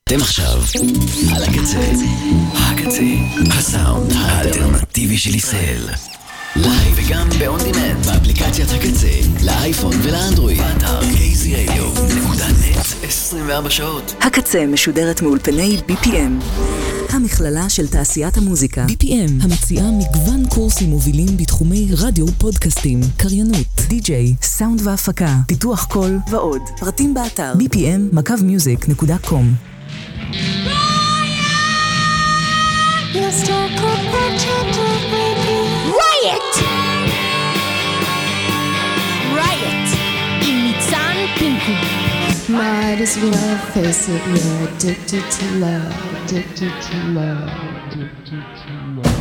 אתם עכשיו על הקצה, הסאונד האלטרנטיבי של ישראל. לייב וגם באון דימנד באפליקציית הקצה, לאייפון ולאנדרואיד, באתר kzradio.net 24 שעות. הקצה משודרת מאולפני BPM, המכללה של תעשיית המוזיקה. BPM המציעה מגוון קורסים מובילים בתחומי רדיו, פודקאסטים, קריינות, די-ג'יי, סאונד והפקה, פיתוח קול ועוד. פרטים באתר bpm-music.com. Riot! Riot! עם ניצן פינקו. Might as well face it, you're addicted to love, addicted to love, addicted to love.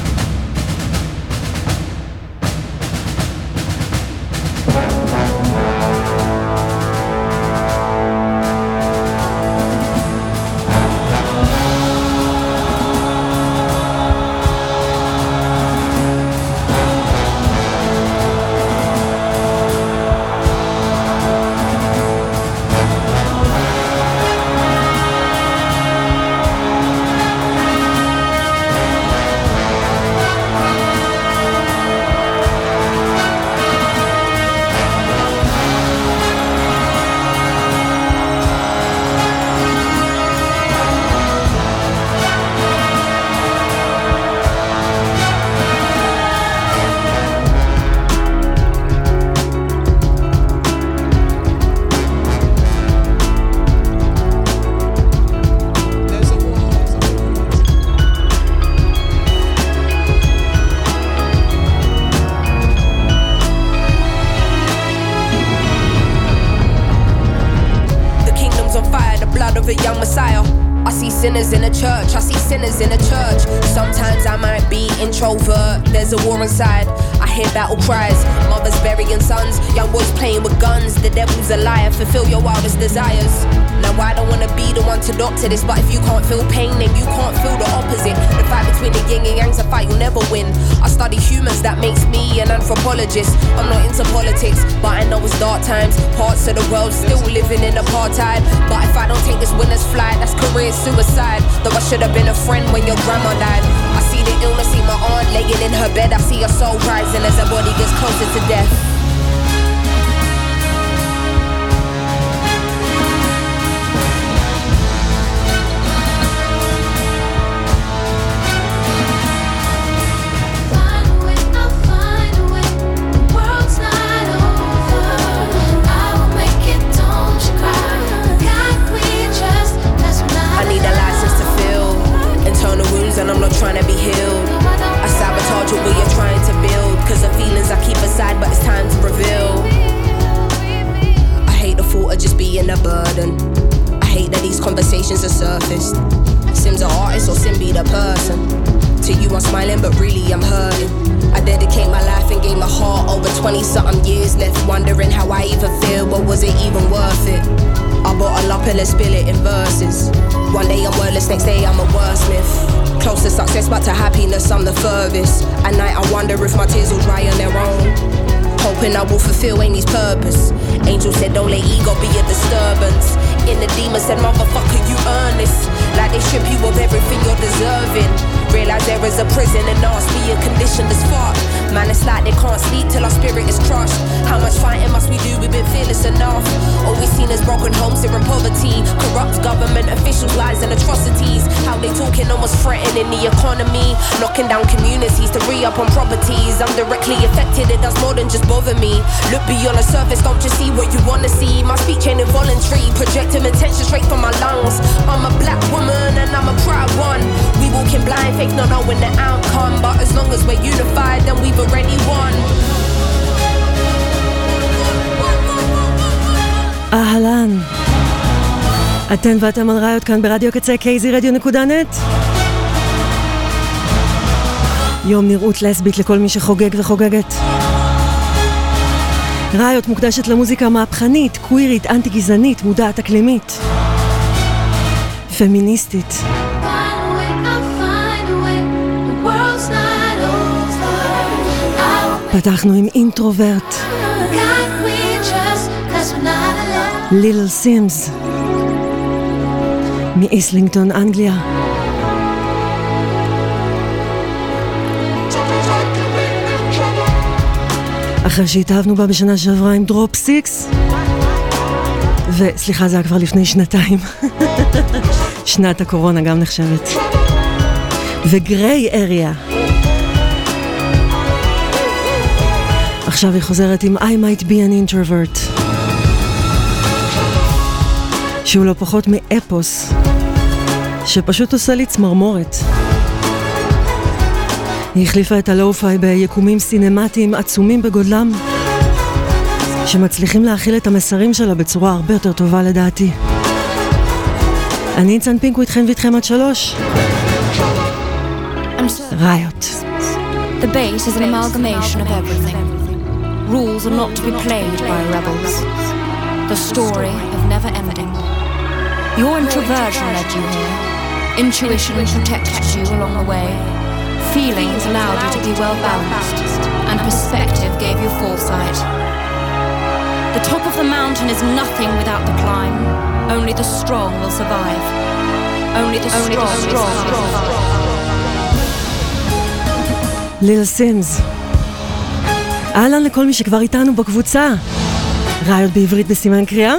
Sinners in a church, I see sinners in a church. Sometimes I might be introvert, there's a war inside. I hear battle cries, mothers burying sons, young boys playing with guns. The devil's a liar, fulfill your wildest desires. Now I don't wanna be the one to doctor this, but if you can't feel pain, then you can't feel the opposite. The fight between the yin and yang's a fight you'll never win. I study humans, that makes me an anthropologist. I'm not into politics, but I know it's dark times. Parts of the world still living in apartheid. But if I don't take this winner's flight, that's career suicide. Though I should have been a friend when your grandma died. I see the illness, see my aunt laying in her bed. I see her soul rising as her body gets closer to death. And I'm not trying to be healed. I sabotage what we are trying to build, cause the feelings I keep aside, but it's time to reveal. I hate the thought of just being a burden. I hate that these conversations are surfaced. Sim's an artist or Sim be the person. To you I'm smiling but really I'm hurting. I dedicate my life and gave my heart over 20-something years, left wondering how I even feel, but was it even worth it? I bottle up and let's spill it in verses. One day I'm wordless, next day I'm a wordsmith. Close to success but to happiness I'm the furthest. At night I wonder if my tears will dry on their own, hoping I will fulfill Amy's purpose. Angel said don't let ego be a disturbance. In the demon said motherfucker you earn this. Like they strip you of everything you're deserving. Realize there is a prison and ask me a condition that's fuck. Man, it's like they can't sleep till our spirit is crushed. How much fighting must we do? We've been fearless enough. All we've seen is broken homes here in poverty, corrupt government officials, lies and atrocities. How they talking almost threatening the economy, knocking down communities to re-up on properties. I'm directly affected, it does more than just bother me. Look beyond the surface, don't just see what you wanna see. My speech ain't involuntary, projecting attention straight from my lungs. I'm a black woman and I'm a proud one. We walking blind, faith not knowing the outcome, but as long as we're unified then we've already won. אהלן, אתן ואתם על ראיות כאן ברדיו קצה kzradio.net. יום נראות לסבית לכל מי שחוגג וחוגגת. ראיות מוקדשת למוזיקה מהפכנית, קווירית, אנטי-גזענית, מודעת אקלימית, פמיניסטית. פתחנו עם אינטרוברט, ליטל סימס, מאיסלינגטון, אנגליה. אחרי שהתאהבנו בה בשנה שעברה עם דרופ 6, וסליחה, זה היה כבר לפני שנתיים. שנת הקורונה גם נחשבת. וגריי אריה. עכשיו היא חוזרת עם I Might Be an Introvert, שהוא לא פחות מאפוס שפשוט עושה לי צמרמורת. היא החליפה את הלואו-פיי ביקומים סינמטיים עצומים בגודלם, שמצליחים להכיל את המסרים שלה בצורה הרבה יותר טובה לדעתי. אני ניצן פינקו איתכם ואיתכם עד 3. ריוט. The bass is an amalgamation of everything. Rules are not to be played by rebels. The story of never ending. Your introversion led you here. Intuition protected you along the way. Feelings allowed you to be well balanced. And perspective gave you foresight. The top of the mountain is nothing without the climb. Only the strong will survive. Only the strong will survive. ליל סימס. אהלן לכל מי שכבר איתנו בקבוצה. ראיות בעברית בסימן קריאה.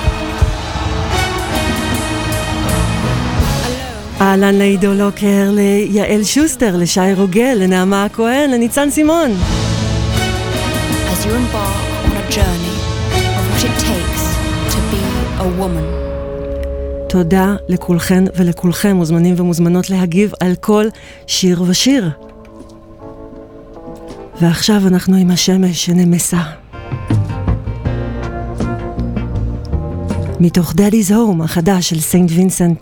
אהלן לעידו לוקר, ליעל שוסטר, לשי רוגל, לנעמה הכהן, לניצן סימון. As you embark on a journey of what it takes to be a woman. תודה לכולכן ולכולכם, מוזמנים ומוזמנות להגיב על כל שיר ושיר. ועכשיו אנחנו עם השמש שנמסה. מתוך Daddy's Home החדש של סנט וינסנט.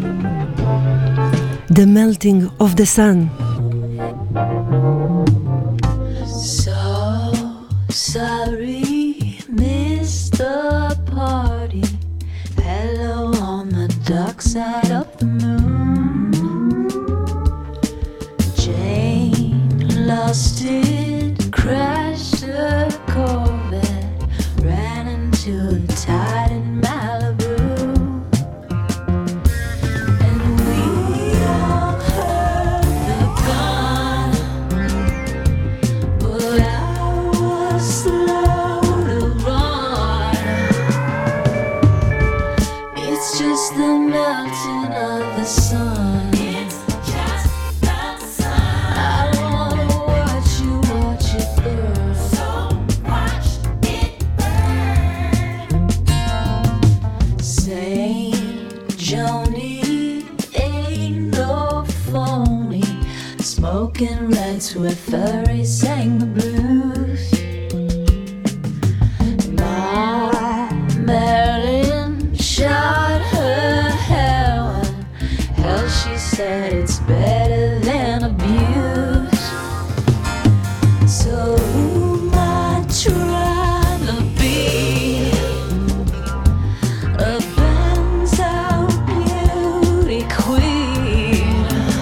The Melting of the Sun. So sorry, missed the party. Hello on the dark side of the moon. Jane lost it, crashed a Corvette, ran into the tide in Malibu. And we all heard the gun, but I was slow to run. It's just the melting of the sun. Smoking reds where furries sang the blues. My Marilyn shot her heroin. Hell, she said it's better than abuse. So who might try to be a Benz out beauty queen?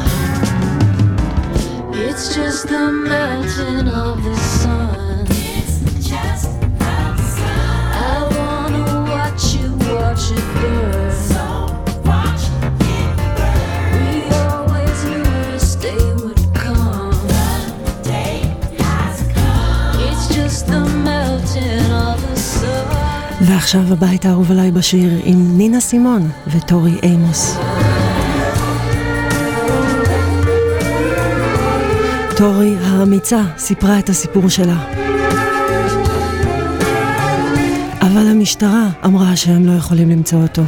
It's just the melting of the sun. It's just the sun. I wanna watch you watch it burn. So watch it burn. We always knew this day would come. The day has come. It's just the melting of the sun. ועכשיו הבית האהוב עליי בשיר עם נינה סימון וטורי אימוס. טורי האמיצה סיפרה את הסיפור שלה. אבל המשטרה אמרה שהם לא יכולים למצוא אותו.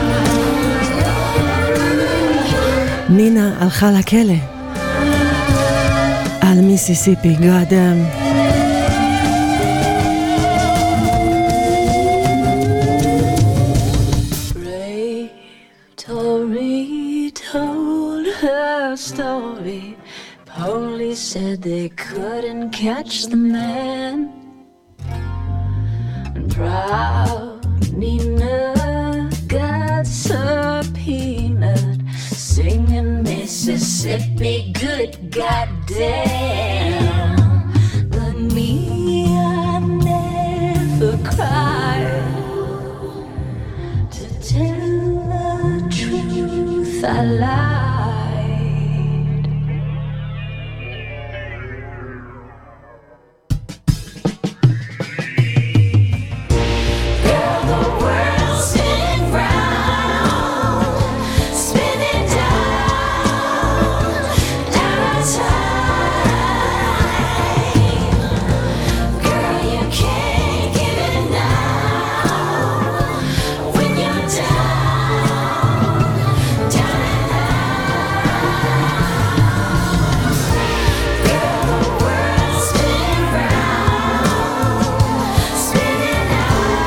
נינה הלכה לכלא. על מיסיסיפי, גאדם. Tori told her story. Police said they couldn't catch the man. And proud Nina got subpoenaed, singing Mississippi good goddamn. But me, I never cried to tell the truth. if I lied. Girl, the world's spinning round, spinning down, out of time. Girl, you can't give it now when you're down, down and out. Girl, the world's spinning round, spinning out,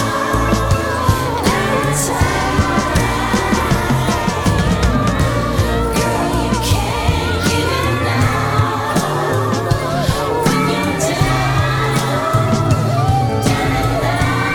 out of time. Girl, you can't give it now when you're down, down and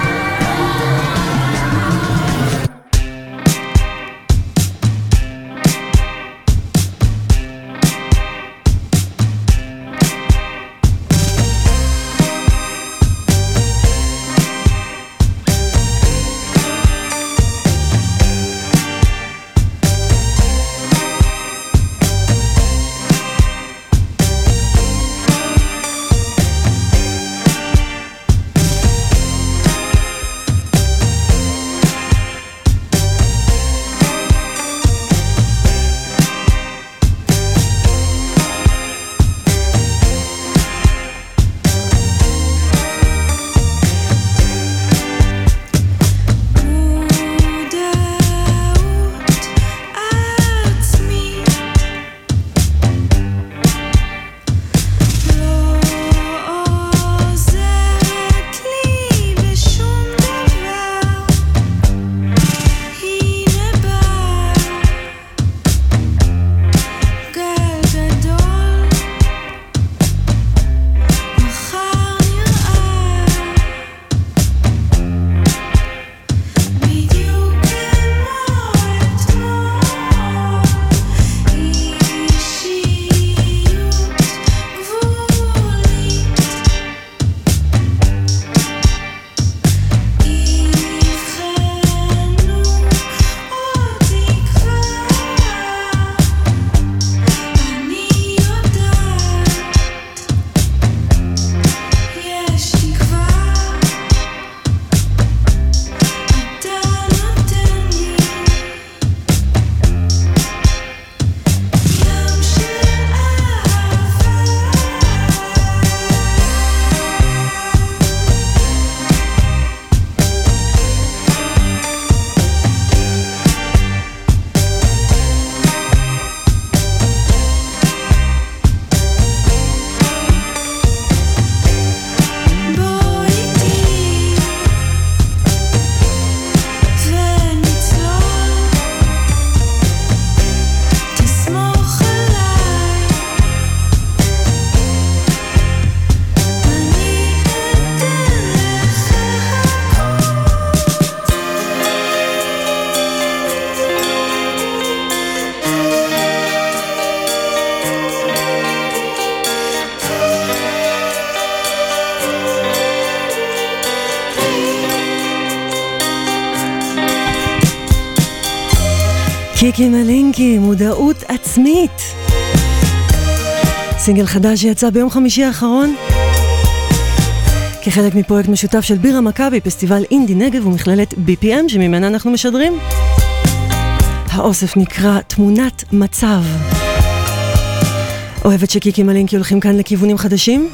קיקי מלינקי, מודעות עצמית. סינגל חדש שיצא ביום חמישי האחרון כחלק מפרויקט משותף של בירה מכבי, פסטיבל אינדי נגב ומכללת BPM שממנה אנחנו משדרים. האוסף נקרא תמונת מצב. אוהבת שקיקי מלינקי הולכים כאן לכיוונים חדשים,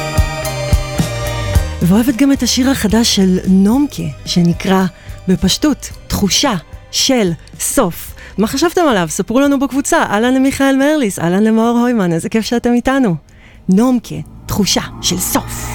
ואוהבת גם את השיר החדש של נומקה שנקרא בפשטות תחושה של סוף. מה חשבתם עליו? ספרו לנו בקבוצה. אהלן למיכאל מרליס, אהלן למאור הוימן, איזה כיף שאתם איתנו. נומקה, תחושה של סוף.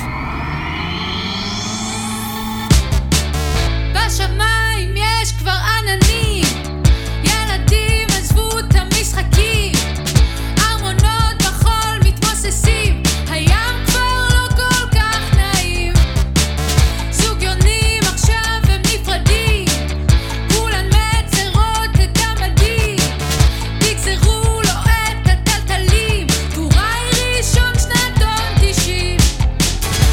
בשמיים יש כבר עננים, ילדים עזבו את המשחקים, ארמונות בחול מתמוססים, הים כבר לא כל כך נעים, זוג יונים עכשיו הם נפרדים, כולן מצרות את המדים, תגזרו לו את הטלטלים, טוראי ראשון שנתון 90.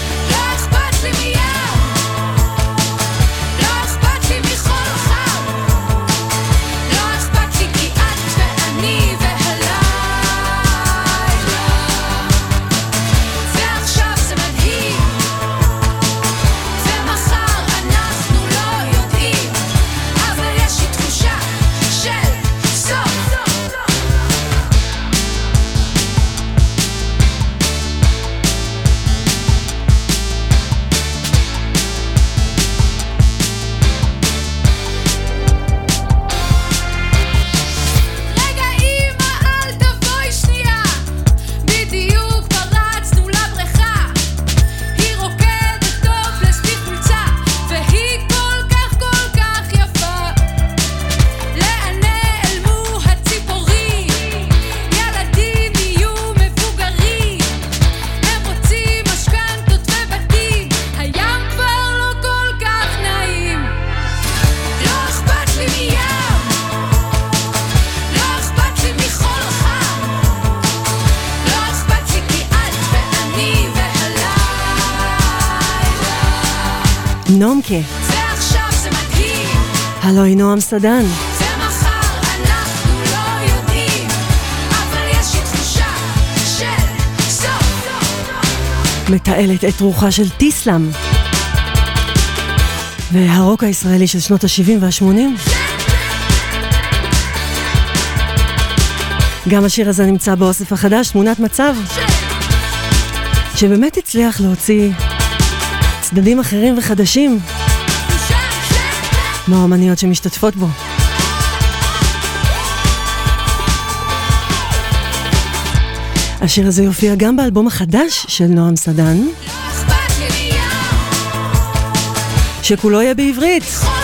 נומקה. זה עכשיו זה מדהים, הלו היא נועם סדן. זה מחר אנחנו לא יודעים, אבל יש לי תחושה של סוף. מתעלת את רוחה של טיסלאם. והרוק הישראלי של שנות ה-70 וה-80. גם השיר הזה נמצא באוסף החדש, תמונת מצב, שבאמת הצליח להוציא צדדים אחרים וחדשים מהאומניות שמשתתפות בו. השיר הזה יופיע גם באלבום החדש של נועם סדן, שכולו יהיה בעברית.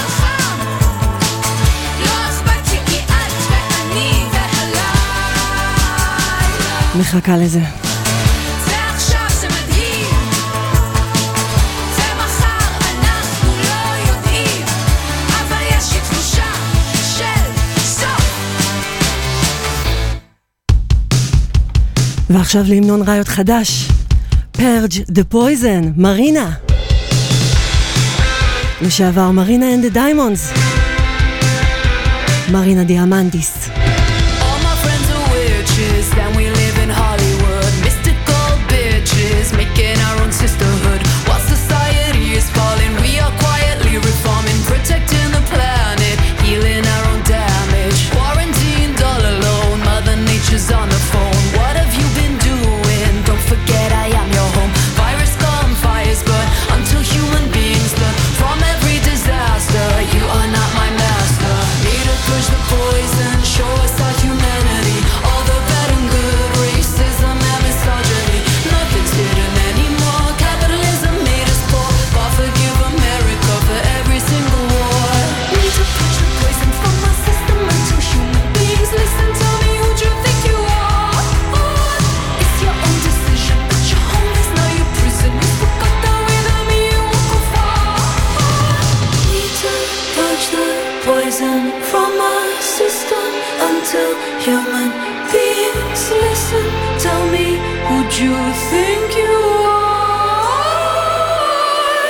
מחכה לזה. זה עכשיו זה מדהים, זה מחר אנחנו לא יודעים, אבל יש לי תחושה של סוף. ועכשיו להמנון ראיות חדש, פרג' דה פויזן, מרינה. לשעבר מרינה and the Diamonds, מרינה דיאמנטיס. All my friends are witches, and we live in Hollywood. Mystical bitches, making our own sisterhood. While society is falling, we are quietly reforming, protecting the planet, healing our own damage. Quarantined all alone, Mother Nature's on the phone. What have you been doing? Don't forget I am your home. Virus come, fires burn, until human beings learn from every disaster. You are not my master. Need to push the poison, show us our humanity. All the bad and good, racism and misogyny. Nothing's hidden anymore. Capitalism made us poor. God forgive America for every single war. Need to push the poison from my system until human beings listen. Tell me who you think you are. It's your own decision, but your home is now your prison. You forgot that without me you won't go far. Need to purge the poison from my system until human beings listen. Tell me who you think you are.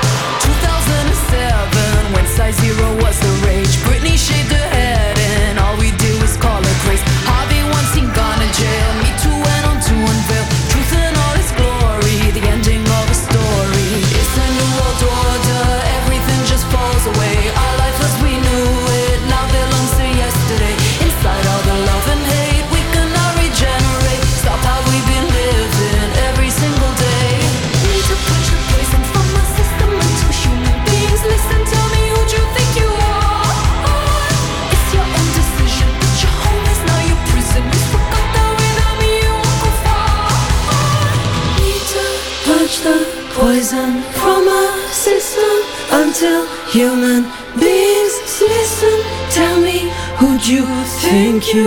2007, when size zero was the rage, Britney shaved her head and all we did was call her grace. Harvey Weinstein gone to jail, Me Too went on to unveil truth in all its glory, the ending of a story. It's a new world order, everything just falls away. Our life as we knew it now belongs to yesterday. Inside all the love and hate, we cannot regenerate. Stop how we've been living every single day. Need to push the poison from my system until human beings listen. Tell me who you think you are. It's your own decision, but your home is now your prison. You forgot that without me you won't go far. Need to purge the poison from my system until human beings listen. Tell me who you think you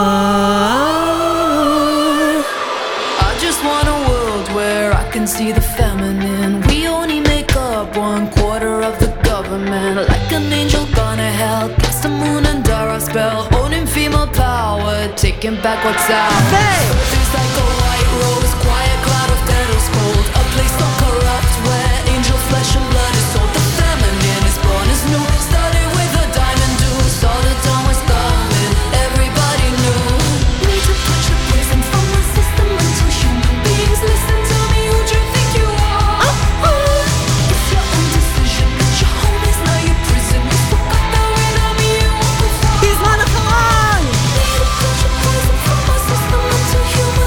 are. I just want a world where I can see the feminine. We only make up 1/4 of the government. Like an angel gone to hell, cast the moon under our spell. Owning female power, taking back what's ours. Earth is like a white rose, quiet cloud of petals cold. A place so corrupt where angel flesh and blood is sold. The feminine is born as new, started with a diamond dew. Saw the dawn was coming, everybody knew. Need to push the poison from my system until human beings listen. Tell me who you think you are. It's your own decision, but your home is now your prison. You forgot that without me you won't go far. בזמן אחרון! Need to push the poison from my system until human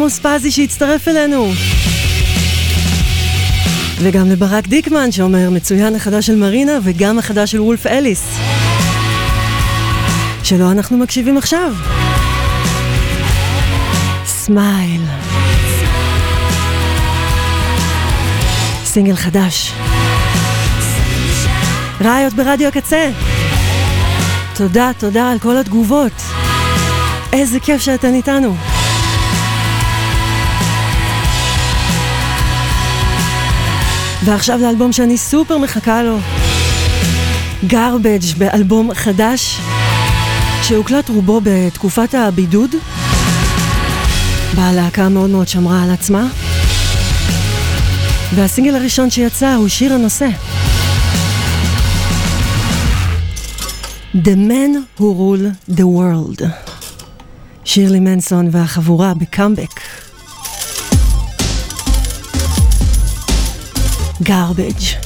עמוס פזי שהצטרף אלינו. וגם לברק דיקמן שאומר מצוין החדש של מרינה וגם החדש של וולף אליס. שלא אנחנו מקשיבים עכשיו. סמייל. סינגל חדש. ראיות ברדיו הקצה. תודה, תודה על כל התגובות. איזה כיף שאתן איתנו. ועכשיו לאלבום שאני סופר מחכה לו. Garbage באלבום חדש שהוקלט רובו בתקופת הבידוד. בהלהקה מאוד מאוד שמרה על עצמה. והסינגל הראשון שיצא הוא שיר הנושא. The Men Who Rule the World. שירלי מנסון והחבורה בקאמבק. Garbage.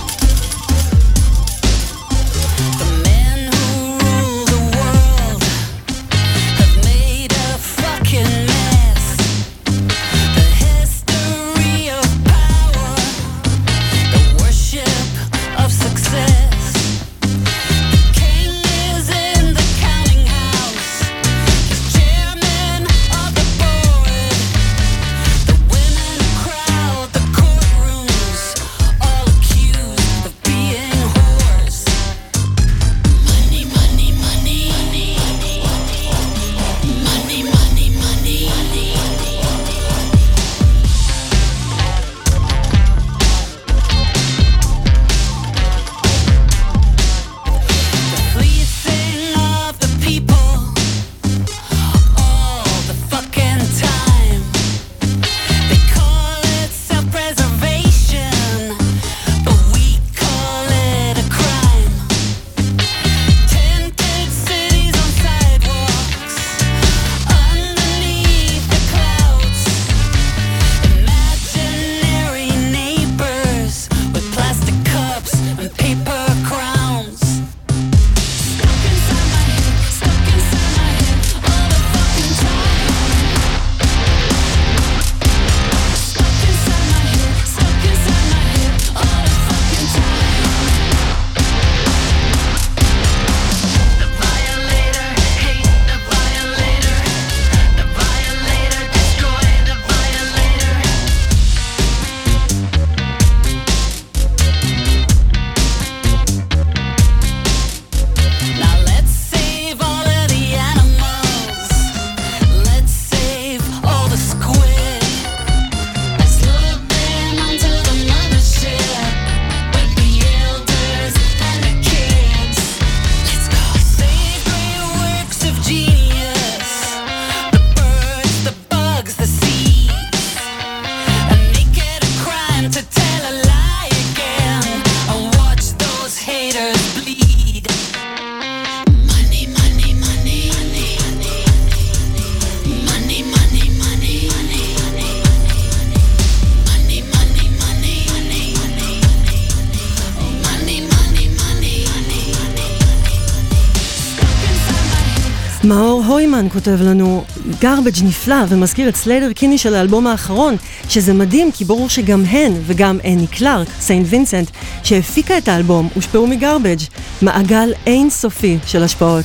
מאור הוימן כותב לנו, Garbage נפלא ומזכיר את סליידר קיני של האלבום האחרון, שזה מדהים כי ברור שגם הן וגם אני קלארק, סיינט וינסנט, שהפיקה את האלבום, הושפעו מגרבג', מעגל אין סופי של השפעות.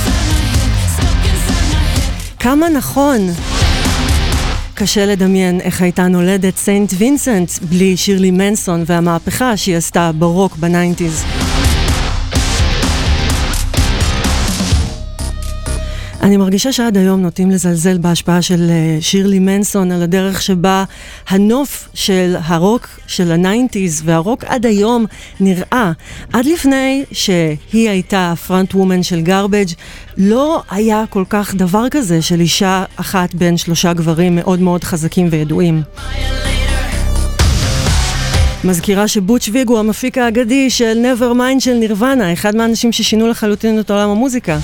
כמה נכון. קשה לדמיין איך הייתה נולדת סיינט וינסנט בלי שירלי מנסון והמהפכה שהיא עשתה ברוק בניינטיז. אני מרגישה שעד היום נוטים לזלזל בהשפעה של שירלי מנסון על הדרך שבה הנוף של הרוק של הניינטיז והרוק עד היום נראה. עד לפני שהיא הייתה הפרונט וומן של גרבג' לא היה כל כך דבר כזה של אישה אחת בין 3 גברים מאוד מאוד חזקים וידועים. מזכירה שבוטש ויג הוא המפיק האגדי של Nevermind של נירוונה, אחד מהאנשים ששינו לחלוטין את עולם המוזיקה.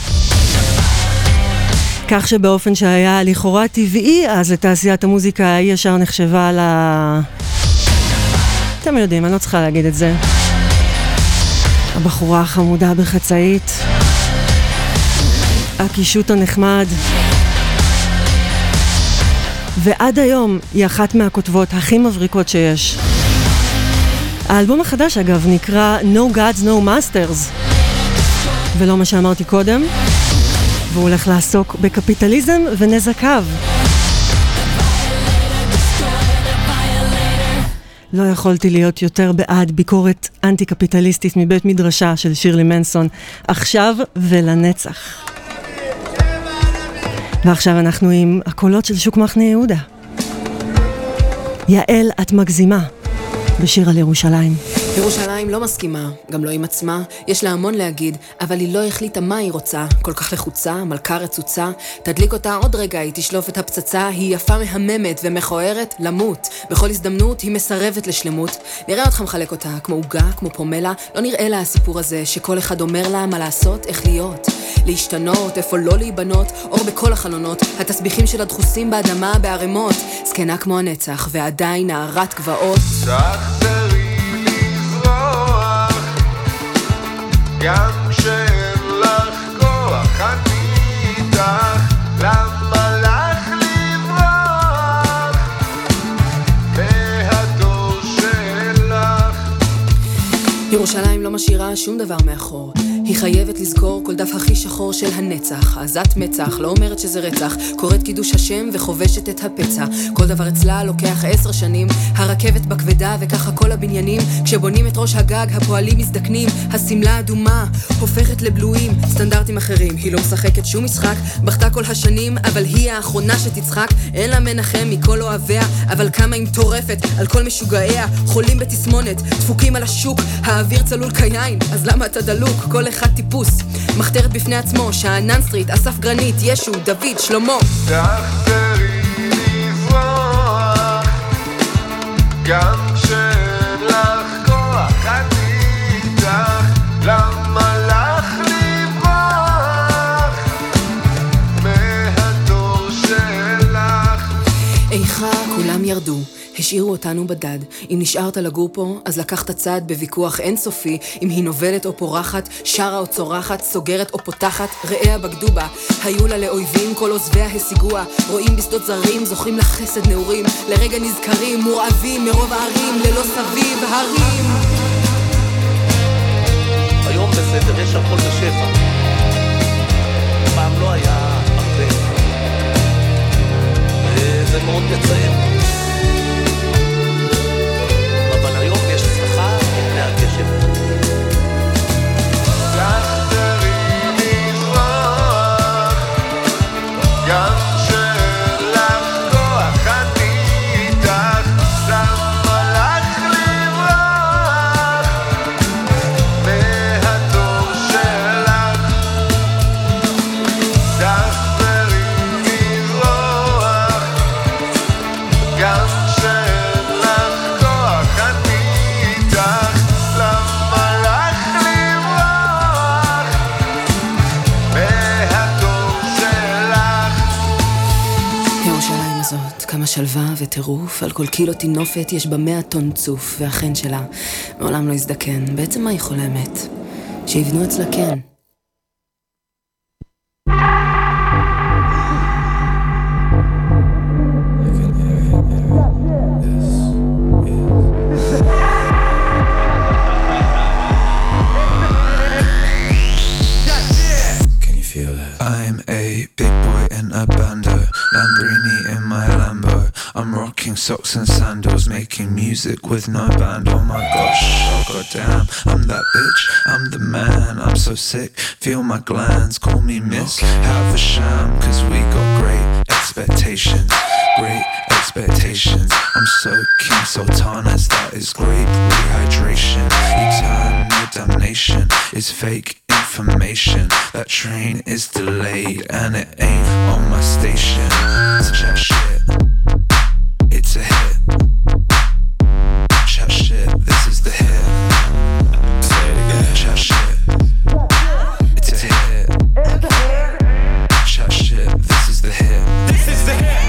כך שבאופן שהיה לכאורה טבעי, אז לתעשיית המוזיקה היא ישר נחשבה על אתם יודעים, אני לא צריכה להגיד את זה. הבחורה החמודה בחצאית, הקישוט הנחמד, ועד היום היא אחת מהכותבות הכי מבריקות שיש. האלבום החדש אגב נקרא No Gods No Masters, ולא מה שאמרתי קודם, והוא הולך לעסוק בקפיטליזם ונזקיו. לא יכולתי להיות יותר בעד ביקורת אנטי-קפיטליסטית מבית מדרשה של שירלי מנסון, עכשיו ולנצח. ועכשיו אנחנו עם הקולות של שוק מחנה יהודה. יעל, את מגזימה, בשיר על ירושלים. ירושלים לא מסכימה, גם לא עם עצמה, יש לה המון להגיד, אבל היא לא החליטה מה היא רוצה, כל כך לחוצה, מלכה רצוצה, תדליק אותה עוד רגע, היא תשלוף את הפצצה, היא יפה מהממת ומכוערת למות, בכל הזדמנות היא מסרבת לשלמות, נראה אותך מחלק אותה, כמו עוגה, כמו פומלה, לא נראה לה הסיפור הזה, שכל אחד אומר לה מה לעשות, איך להיות, להשתנות, איפה לא להיבנות, אור בכל החלונות, התסביכים של הדחוסים באדמה, בערימות, זקנה כמו הנצח, ועדיין נערת גבעות. גם כשאין לך כוח אני איתך, למה לך לברוח מהדור שלך? ירושלים לא משאירה שום דבר מאחור, היא חייבת לזכור כל דף הכי שחור של הנצח, עזת מצח, לא אומרת שזה רצח, קוראת קידוש השם וחובשת את הפצע, כל דבר אצלה לוקח 10 שנים, הרכבת בכבדה וככה כל הבניינים, כשבונים את ראש הגג הפועלים מזדקנים, הסמלה אדומה הופכת לבלויים, סטנדרטים אחרים, היא לא משחקת שום משחק, בכתה כל השנים אבל היא האחרונה שתצחק, אין לה מנחם מכל אוהביה, אבל כמה היא מטורפת על כל משוגעיה, חולים בתסמונת, דפוקים על השוק, האוויר צלול כיין, אז למה אתה דלוק? כל אחד טיפוס, מחתרת בפני עצמו, שענן סטריט, אסף גרנית, ישו, דוד, שלמה. תחזרי לברוח, גם כשאין לך כוח אני איתך, למה לך לברוח מהדור שלך? איכה כולם ירדו, השאירו אותנו בדד, אם נשארת לגור פה, אז לקחת צד בוויכוח אינסופי, אם היא נובלת או פורחת, שרה או צורחת, סוגרת או פותחת, רעיה בגדו בה, היו לה לאויבים, כל עוזביה השיגוה, רואים בשדות זרים, זוכים לחסד נעורים, לרגע נזכרים, מורעבים מרוב הערים, ללא סביב הרים. היום בסדר, יש הכל בשפע, פעם לא היה הרבה, וזה מאוד מצער. שלווה וטירוף, על כל קילו תינופת יש בה 100 טון צוף, והחן שלה מעולם לא הזדקן. בעצם מה היא חולמת? שיבנו אצלה כן. I'm a big boy in a bando, Lamborghini in my Lambo. I'm rocking socks and sandals, making music with no band. Oh my gosh, oh goddamn, I'm that bitch, I'm the man. I'm so sick, feel my glands, call me miss. Have a sham, cause we got great expectations, great expectations. I'm so King Sultanas, that is great rehydration. Eternal damnation is fake information. That train is delayed and it ain't on my station. Chat shit, it's a hit. Chat shit, this is the hit. Say it again. Chat shit, it's a hit. Chat shit, this is the hit. This is the hit.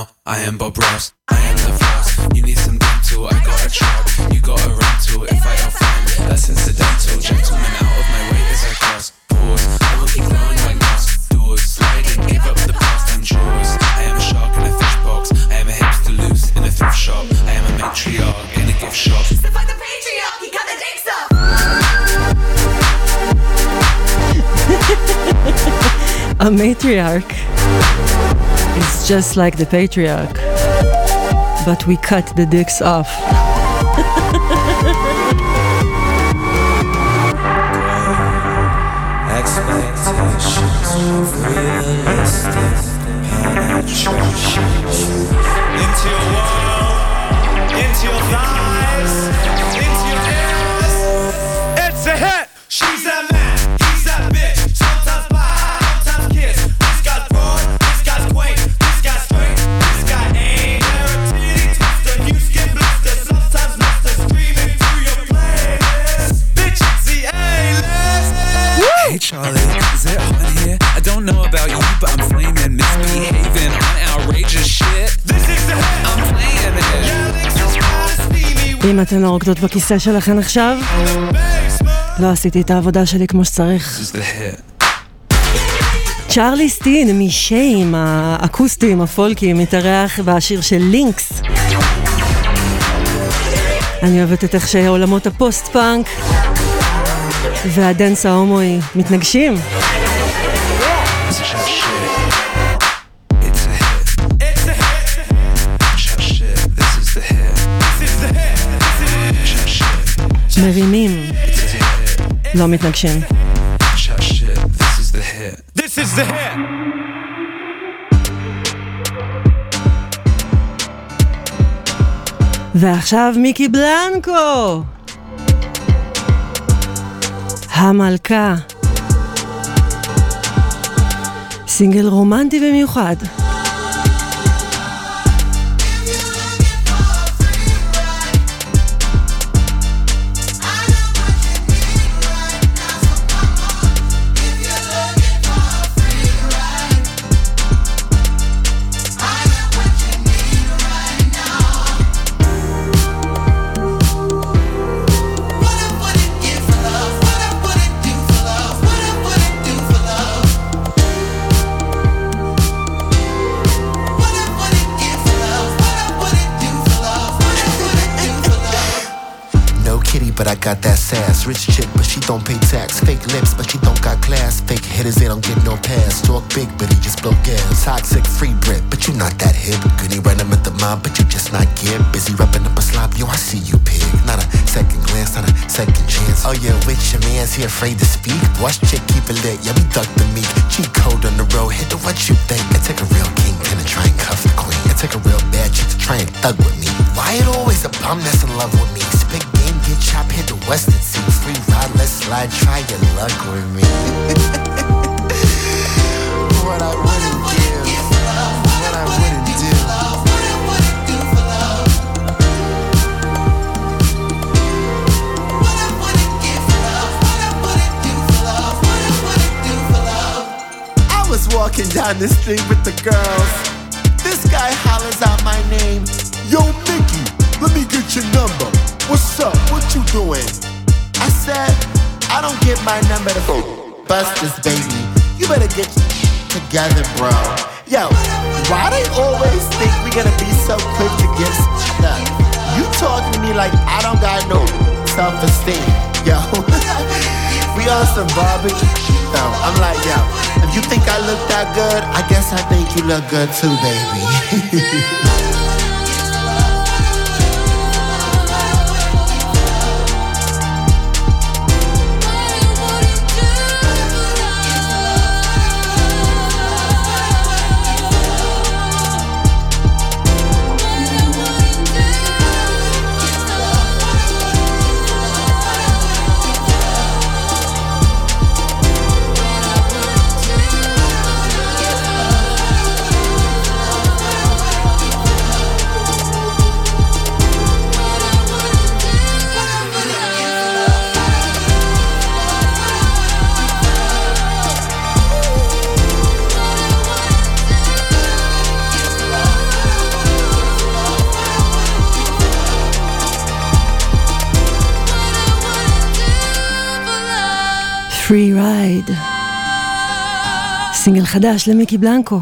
I am Bob Ross, I am the floss. You need some dental, I got a truck. You got a rental, if I offend, that's incidental. Gentlemen, out of my way as I cross. Pause, I will keep growing like moss. Doors, sliding, give up the past and jaws. I am a shark in a fish box. I am a hipster loose in a thrift shop. I am a matriarch in a gift shop. So fuck the patriarchy, cut the dicks off. A matriarch is just like the patriarch, but we cut the dicks off. Expectations, realistic penetration into your world, into your thighs, into your ears. It's a hit. She's a man, he's a bitch. Sometimes bi, sometimes kiss. This guy's broad, this guy's quaint, this guy's straight, this guy ain't there a titty twister, new skin blister. Sometimes muster screaming through your playlist. Bitch, it's the A-list. Hey Charlie, is it hot in here? I don't know about you, but I'm flaming, misbehaving on outrageous shit. This is the hit. I'm playing it. אם אתן לא רוקדות בכיסא שלכן עכשיו, לא עשיתי את העבודה שלי כמו שצריך. This is the hit. צ'רלי סטין משיים, האקוסטיים, הפולקיים, מתארח בשיר של לינקס. אני אוהבת את איך שעולמות הפוסט-פאנק והדנס ההומואי מתנגשים. מרימים, לא מתנגשים. This is the hit. ועכשיו מיקי בלנקו, המלכה, סינגל רומנטי במיוחד. But I got that sass. Rich chick, but she don't pay tax. Fake lips, but she don't got class. Fake hitters, they don't get no pass. Talk big, but he just blow gas. Toxic, free Brit, but you not that hip. Goody run him at the mob, but you just not give. Busy wrapping up a slop, yo, I see you, pig. Not a second glance, not a second chance. Oh yeah, with your man's he afraid to speak. Watch chick, keep it lit, yeah, we duck the meek. Cheat code on the road, hit the what you think. It take a real king pin to try and cuff the queen. It take a real bad chick to try and thug with me. Why it always a bum that's in love with me? Spit game, get chopped, hit the Western Sea. Free ride, let's slide, try your luck with me. What I wouldn't give, what I wouldn't do. I was walking down the street with the girls. This guy hollers out my name. Yo, Mickey, let me get your number. What's up? What you doing? I said, I don't get my number to bust this baby. You better get together, bro. Yo, why they always think we gonna be so quick to get stuck? You talking to me like I don't got no self-esteem. Yo, we on some barbecue. So I'm like, yo, if you think I look that good, I guess I think you look good too, baby. Free Ride, סינגל חדש למיקי בלנקו.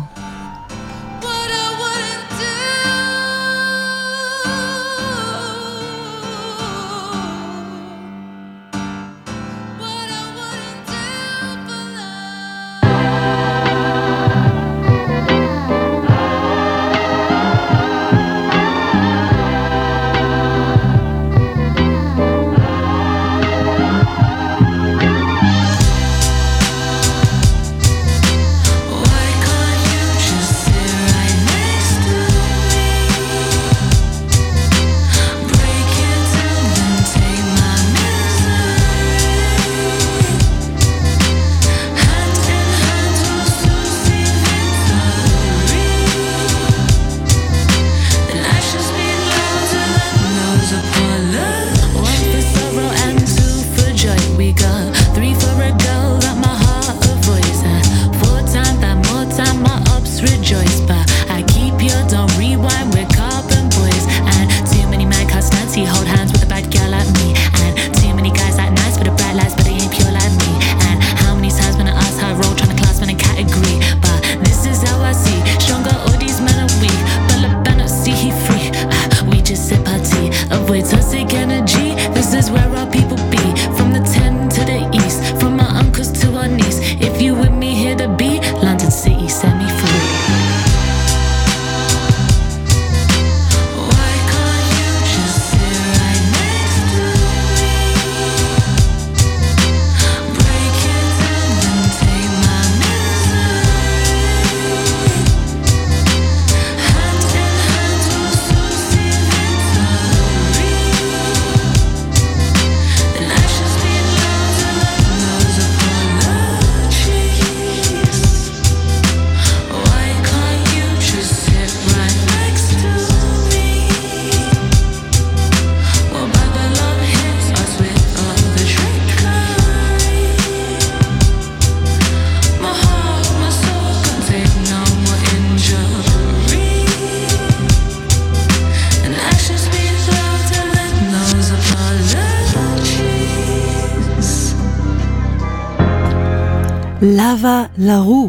לבה לרו,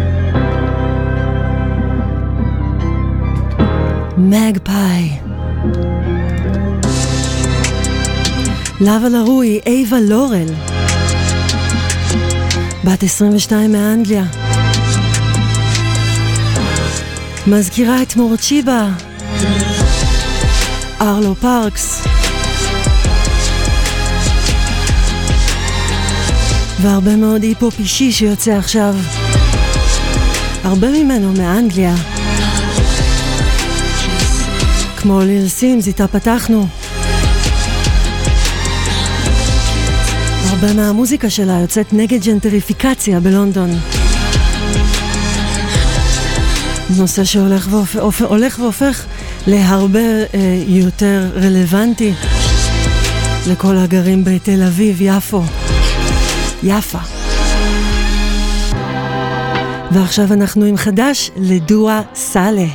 מגפאי. לבה לרו היא אייבה לורל, בת 22 מאנגליה, מזכירה את מורצ'יבה, ארלו פארקס והרבה מאוד היפ-הופ אישי שיוצא עכשיו, הרבה ממנו מאנגליה, כמו ליל סימס, איתה פתחנו. הרבה מהמוזיקה שלה יוצאת נגד ג'נטריפיקציה בלונדון, נושא שהולך והופך להרבה יותר רלוונטי לכל הגרים בתל אביב, יפה. ועכשיו אנחנו עם חדש לדואה סאלה,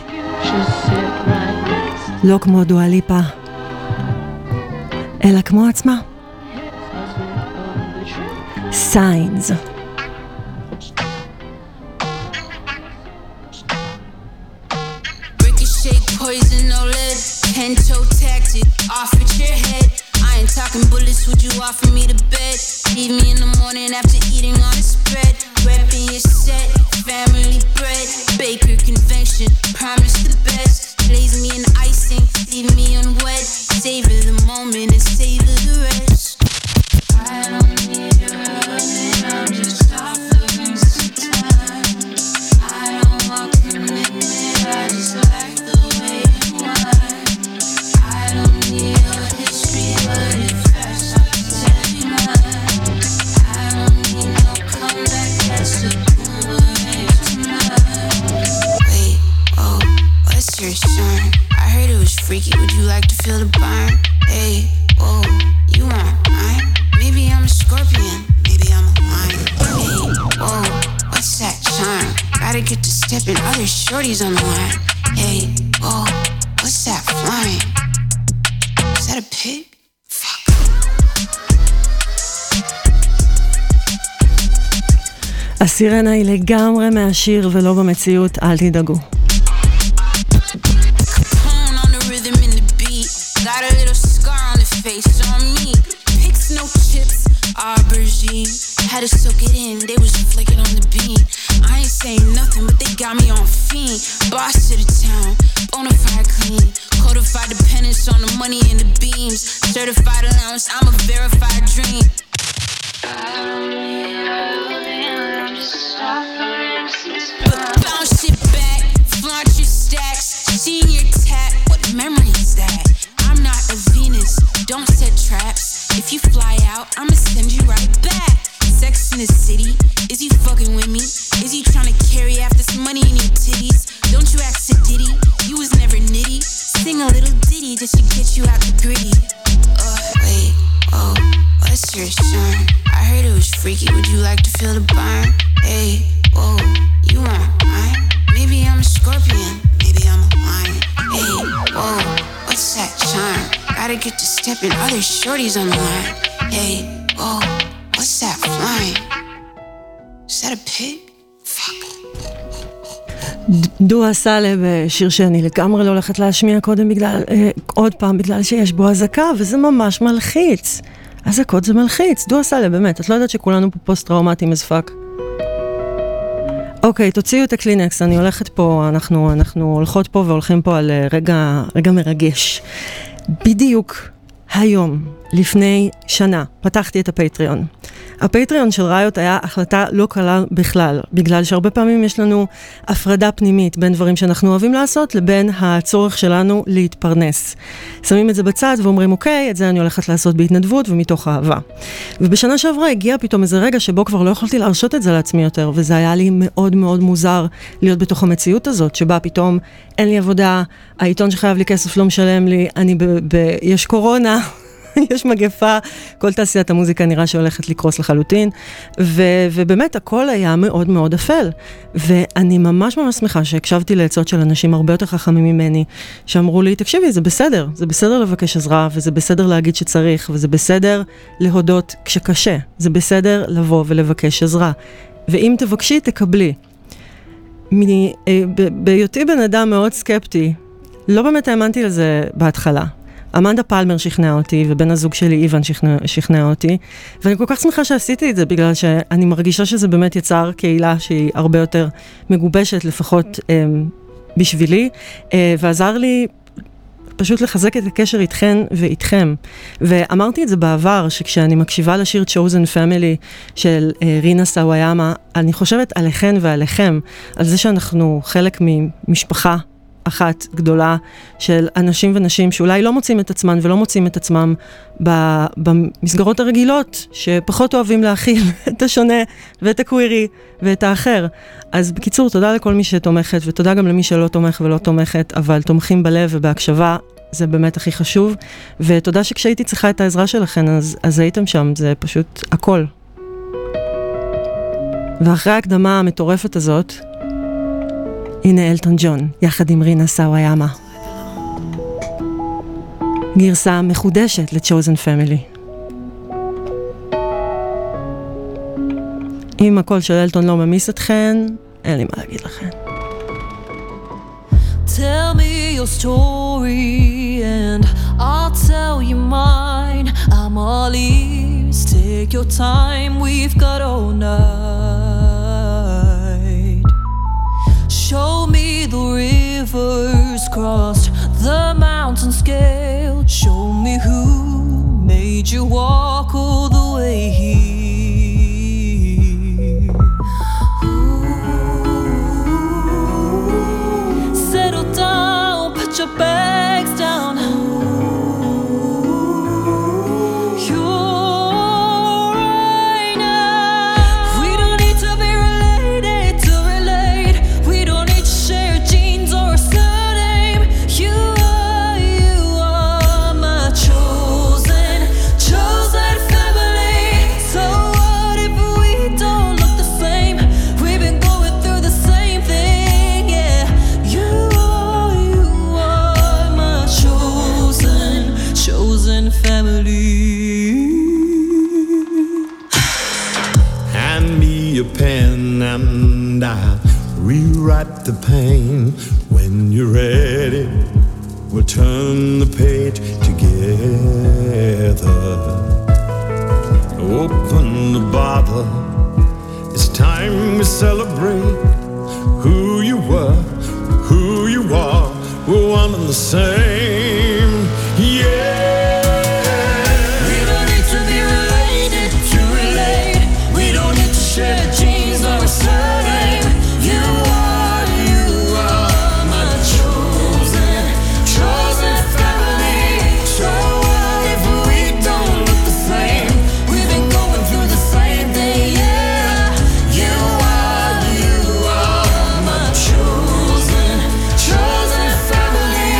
לא כמו דואה ליפה, אלא כמו עצמה. Signs. Ricochet, poison, no lead. 10-toe tactic, off at your head. I ain't talking bullets, would you offer me the bed? Leave me in the morning after eating on a spread. Repping your set, family bread. Baker convention, promise the best. Glaze me in icing, leave me unwed. Savor the moment and savor the rest. I don't need your loving, I'm just offering some time. I don't want commitment, I just like the way you whine. I don't need your history, but if that's not to tell you mine. I don't need no comeback, that's a boomerang tonight. Wait, oh, what's your sign? I heard it was freaky, would you like to feel the burn? Hey, whoa, you want mine? Maybe I'm a scorpion, maybe I'm a lion. Hey, whoa, what's that charm? Gotta get to stepping, other shorties on the line. Hey, whoa, what's that flying? Is that a pig? Fuck. הסירנה היא לגמרי מהשיר ולא במציאות, אל תדאגו. Got a little scar on the face on me. Picks, no chips, aubergine. Had to soak it in, they was flicking on the bean. I ain't saying nothing, but they got me on fiend. Boss to the town, bonafide clean. Codified dependence on the money and the beams. Certified allowance, I'm a verified dream. Bounce shit back, flaunt your stacks. Seeing your tat, what memory is that? I'm not a Venus, don't set traps. If you fly out, I'ma send you right back. Sex in the city, is he fucking with me? Is he trying to carry after some money in your titties? Don't you ask a ditty, you was never nitty. Sing a little ditty just to get you out the gritty. Wait, oh, what's your charm? I heard it was freaky, would you like to feel the burn? Hey, whoa, you want mine? Maybe I'm a scorpion, maybe I'm a lion. Hey, whoa, what's that charm? Gotta get to stepping, other shorties on the line. Hey, whoa, what's that flying? Is that a pig? Fuck. דואה סאלה בשיר שאני לגמרי לא הולכת להשמיע קודם עוד פעם בגלל שיש בו הזקה, וזה ממש מלחיץ. הזקות זה מלחיץ. דואה סאלה, באמת, את לא יודעת שכולנו פה פוסט-טראומטיים אז פאק. אוקיי, תוציאו את הקלינקס, אני הולכת פה, אנחנו הולכות פה והולכים פה על רגע מרגש. בדיוק היום, לפני שנה, פתחתי את הפטריון. הפטריון של ראיות היה החלטה לא קלה בכלל, בגלל שהרבה פעמים יש לנו הפרדה פנימית בין דברים שאנחנו אוהבים לעשות, לבין הצורך שלנו להתפרנס. שמים את זה בצד ואומרים, אוקיי, את זה אני הולכת לעשות בהתנדבות ומתוך אהבה. ובשנה שעברה הגיע פתאום איזה רגע שבו כבר לא יכולתי להרשות את זה לעצמי יותר, וזה היה לי מאוד מאוד מוזר להיות בתוך המציאות הזאת, שבה פתאום אין לי עבודה, העיתון שחייב לי כסף לא משלם לי, יש קורונה, יש מגפה, כל תעשיית המוזיקה נראה שהולכת לקרוס לחלוטין, ובאמת הכל היה מאוד מאוד אפל, ואני ממש ממש שמחה שהקשבתי לעצות של אנשים הרבה יותר חכמים ממני, שאמרו לי, תקשיבי, זה בסדר לבקש עזרה, וזה בסדר להגיד שצריך, וזה בסדר להודות כשקשה, זה בסדר לבוא ולבקש עזרה, ואם תבקשי, תקבלי. בהיותי בן אדם מאוד סקפטי, לא באמת האמנתי לזה בהתחלה. אמנדה פלמר שכנעה אותי, ובן הזוג שלי איוון שכנעה אותי, ואני כל כך שמחה שעשיתי את זה, בגלל שאני מרגישה שזה באמת יצר קהילה שהיא הרבה יותר מגובשת, לפחות בשבילי, ועזר לי פשוט לחזק את הקשר איתכן ואיתכם. ואמרתי את זה בעבר, שכשאני מקשיבה לשיר Chosen Family של רינה סאוויאמה, אני חושבת עליכן ועליכם, על זה שאנחנו חלק ממשפחה, אחת גדולה של אנשים ונשים שאולי לא מוצאים את עצמם ולא מוצאים את עצמם במסגרות הרגילות, שפחות אוהבים להכיל את השונה ואת הקווירי ואת האחר. אז בקיצור, תודה לכל מי שתומכת, ותודה גם למי שלא תומך ולא תומכת, אבל תומכים בלב ובהקשבה, זה באמת הכי חשוב, ותודה שכשהייתי צריכה את העזרה שלכם, אז הייתם שם, זה פשוט הכל. ואחרי ההקדמה המטורפת הזאת, הנה אלטון ג'ון, יחד עם רינה סאוויאמה. גרסה מחודשת ל-Chosen Family. אם הקול של אלטון לא ממיס אתכן, אין לי מה להגיד לכן. Tell me your story and I'll tell you mine. I'm all ears, take your time, we've got all night. Show me the rivers crossed, the mountains scaled. Show me who made you walk all the way here. Settle down, put your bags down. Hand me a pen, rewrite the pain. When you're ready, we'll turn the page together. Open the bottle, it's time we celebrate who you were, who you are. We're one and the same, yeah. We don't need to be related to relate. We don't need to share genes or a surname. You are my chosen family. So what if we don't look the same? We've been going through the same thing, yeah. You are my chosen family.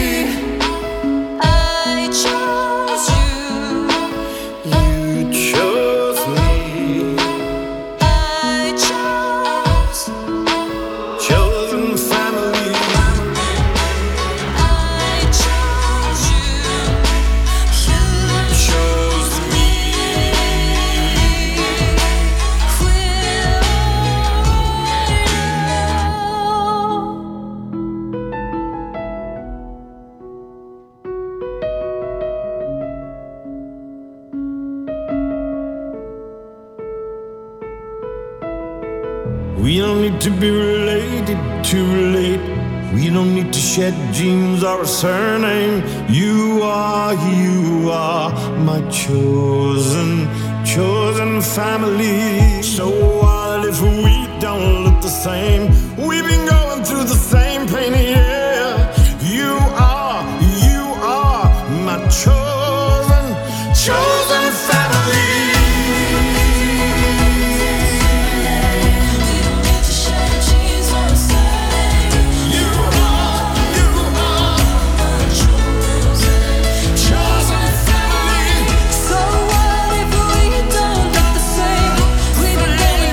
I chose you. You chose me. I chose Chosen family. I chose you. You chose me. We don't need to be related to relate. We don't need to shed genes or a surname. You are my chosen family. So what if we don't look the same? We've been going through the same pain, yeah. You are my chosen family. So what if we don't look the same? We've been going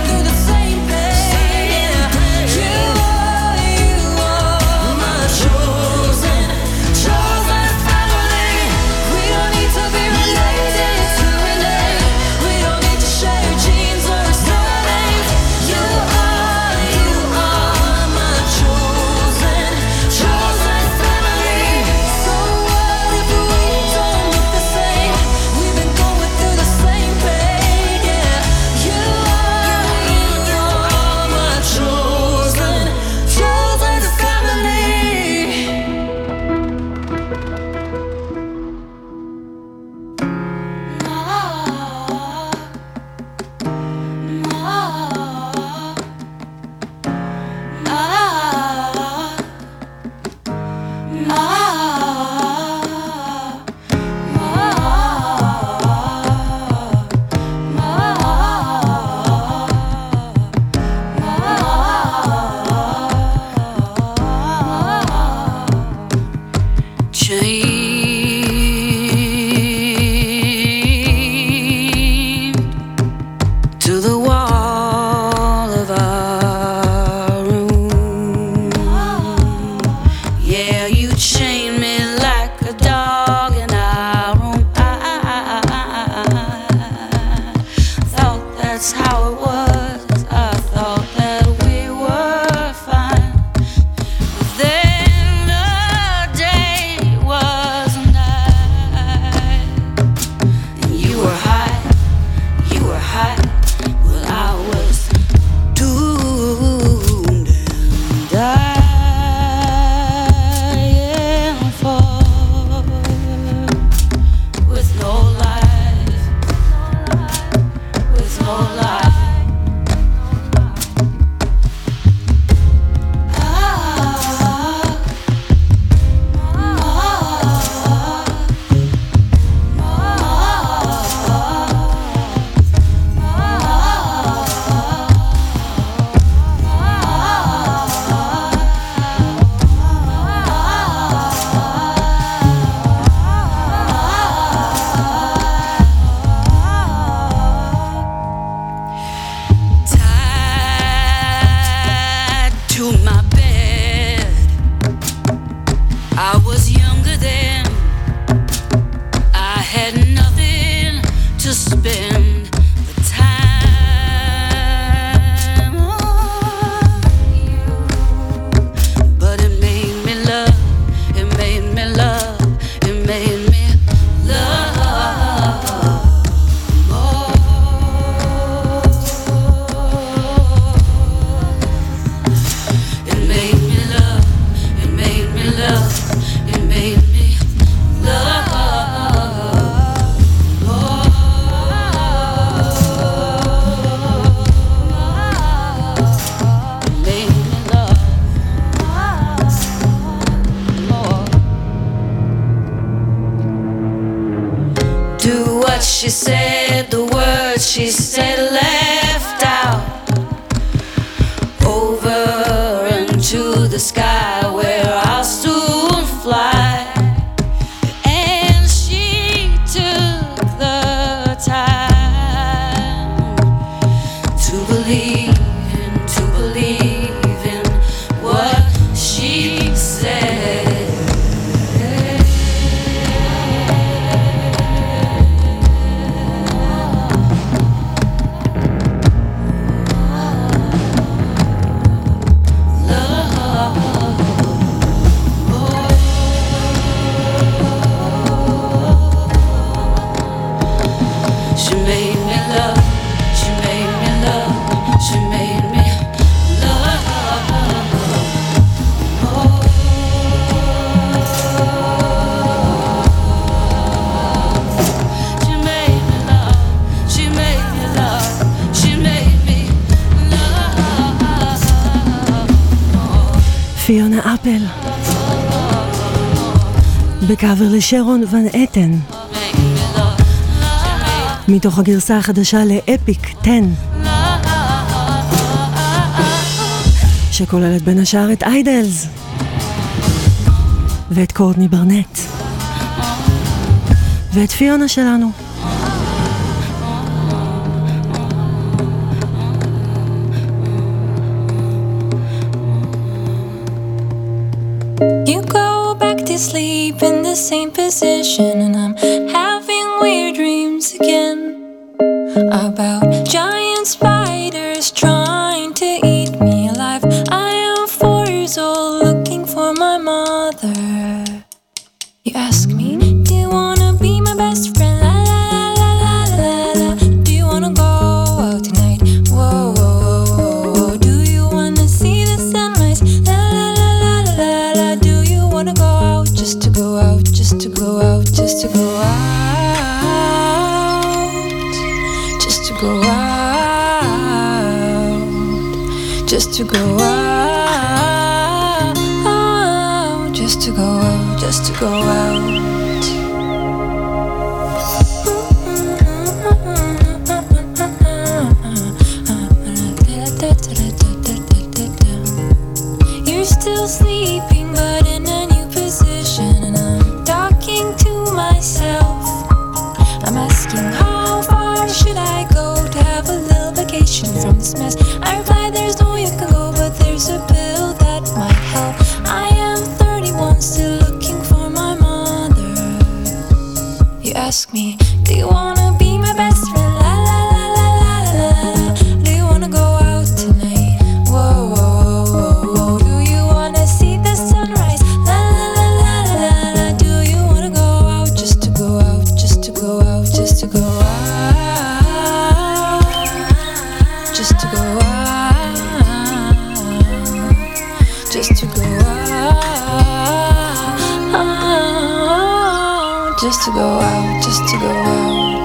what she said, the words she said left out. Over into the sky where I'll soon fly. And she took the time to believe in what she said. פיונה אפל בקאבר לשרון ון אתן מתוך הגרסה החדשה לאפיק 10 שכוללת בין השאר את איידלס ואת קורטני ברנט ואת פיונה שלנו. You go back to sleep in the same position, and I'm having weird dreams again about giant spiders trying to eat me alive. I am 4 years old looking for my mother. You ask me, do you wanna be my best friend? La la la la la la. Do you wanna go out tonight? Whoa, whoa, whoa, whoa. Do you wanna see the sunrise? La la la la la la. Do you wanna go out just to go out, just to go out, just to go out, just to go out, just to go out, just to go out, just to go out. You're still sleeping, but in a new position, and I'm talking to myself. I'm asking, how far should I go to have a little vacation from this mess? I reply, there's no way you can go, but there's a pill that might help. I am 31, still looking for my mother. You ask me, do you wanna be my best friend? La la la la la la la. Do you wanna go out tonight? Whoa, whoa, whoa, whoa. Do you wanna see the sunrise? La la la la la la. Do you wanna go out just to go out, just to go out, just to go out, just to go out, just to go out, just to go out, just to go out.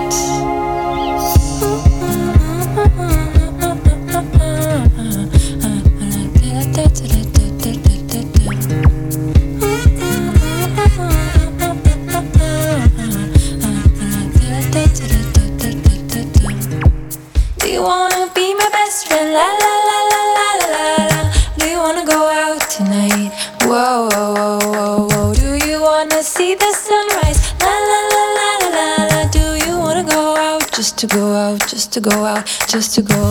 Do you wanna be my best friend? La la la la la la la. Do you wanna go out tonight? Whoa, whoa, whoa, whoa, whoa. Do you wanna see the sunrise? La la la la la la. Do you wanna go out just to go out, just to go out, just to go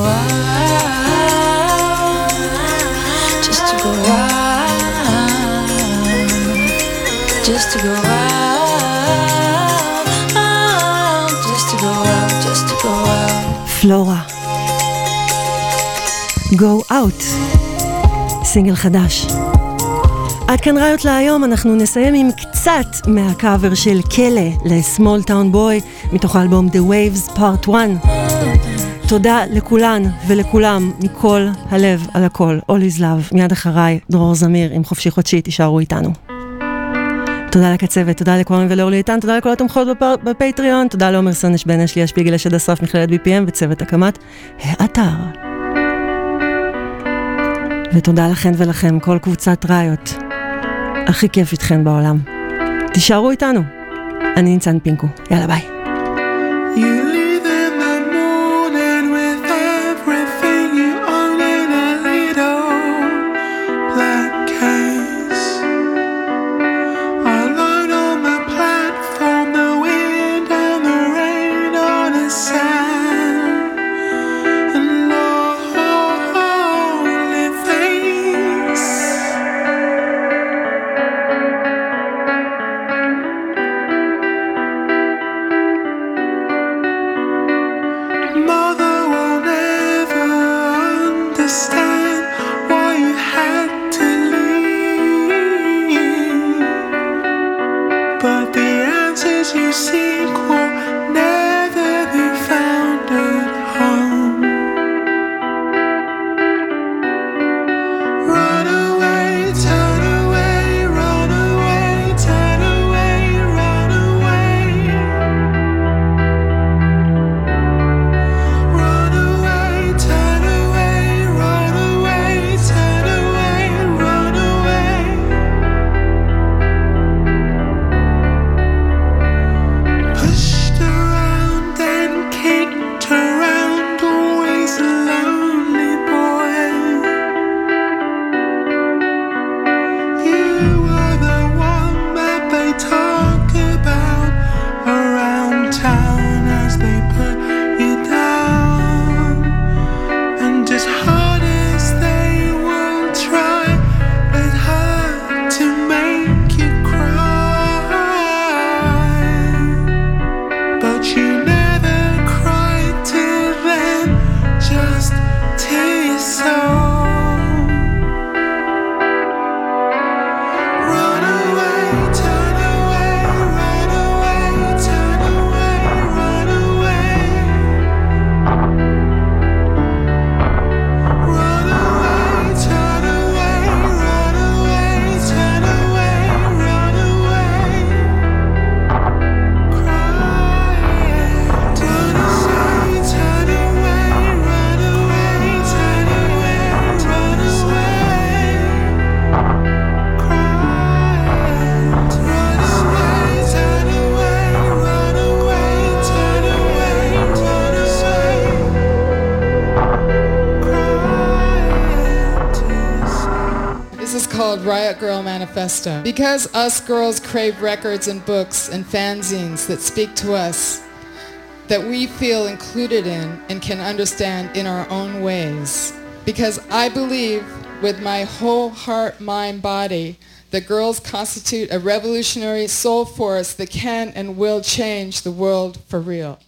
out, just to go out, just to go out, just to go out, just to go out. פלורה Go Out, סינגל חדש. עד כאן ראיות להיום, אנחנו נסיים עם קצת מהקאבר של כלא ל-Small Town Boy מתוך האלבום The Waves Part 1. תודה לכולן ולכולם מכל הלב על הכל. All is love. מיד אחריי דרור זמיר עם חופשי חודשי, תישארו איתנו. תודה לקצוות, תודה לכהן ולאורלי איתן, תודה לכל התומכות בפטריון, תודה לעומר סונש בן אשלי השפיגל אשד אסרף מכללת BPM וצוות הקמת האתר. ותודה לכן ולכם, כל קבוצת ראיות. הכי כיף איתכן בעולם. תישארו איתנו. אני ניצן פינקו. יאללה ביי. Riot Girl Manifesto. Because us girls crave records and books and fanzines that speak to us, that we feel included in and can understand in our own ways. Because I believe with my whole heart, mind, body, that girls constitute a revolutionary soul force that can and will change the world for real.